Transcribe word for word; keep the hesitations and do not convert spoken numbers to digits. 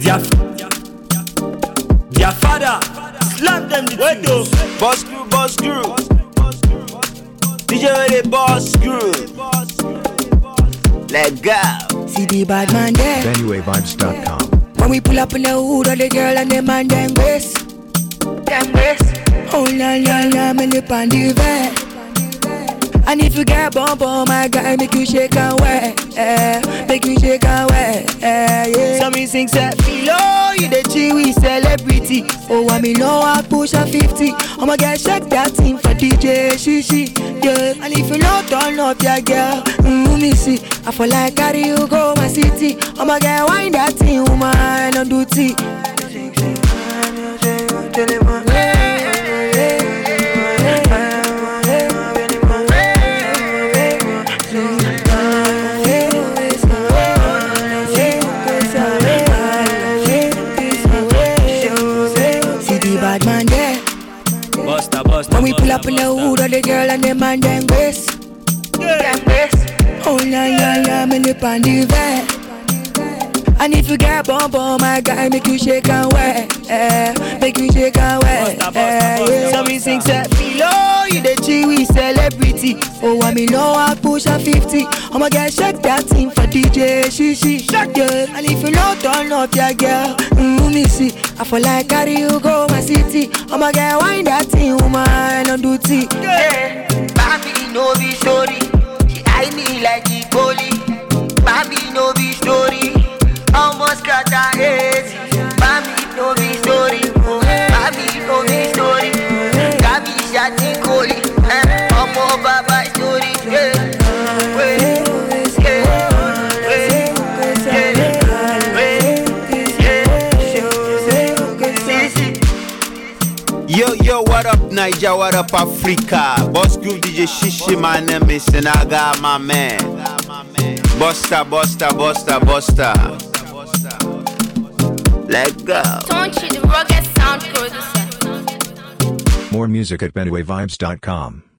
Their, their father slam them the Wait though, boss screw, boss screw. D J with the boss screw. Let go. See the bad man there. Benue Vibes dot com. When we pull up in the hood, all the girl and the man them grace. Them grace. Oh la la la, me lip on the vet. And if you get bum bum, my guy make you shake and wear, eh, make you shake and wear, eh, yeah. So me sing say, below you the chewy celebrity. Oh, I me know I push a fifty. I'ma get shake that thing for D J Shishi, yeah. And if you not turn up your girl, mm, me see, I feel like carry you go my city. I'ma get wine that thing, woman, on duty. When we pull up in the hood, all the girl and the man them grace. Them grace. Oh la la la, me lip on the vet. And if you get bum bum, my guy make you shake and wear, eh, make you shake and wear, eh, yeah. So me sing say, below you the chewy celebrity. Oh, I me know I push a fifty. I'ma get shake that thing for D J Shishi, yeah. And if you not turn up your girl, mm, me see, I feel like carry you go my city. I'ma get wine that thing, woman, on duty, yeah. Bambi no be story. She eye me like the bully. Bambi no be story. Almost got her head. Bambi no be story. Bambi no be story. Got me shot in Coli. I'm more baba story. Yeah. Wait, Yo, yo, what up, Niger? What up, Africa? Boss Groove D J Shishi, my name is Senaga, my man. Buster, Buster, Buster, Buster. Let go. Don't you the rugged sound producer. More music at Benue Vibes dot com.